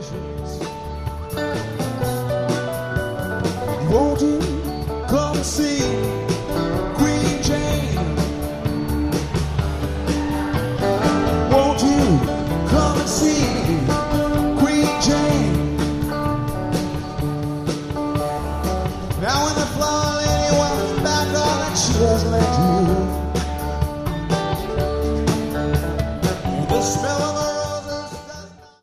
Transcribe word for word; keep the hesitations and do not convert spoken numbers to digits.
patience. Won't you come see Queen Jane? Won't you come and see Queen Jane? Now when the flower lady was back, all that she has left you.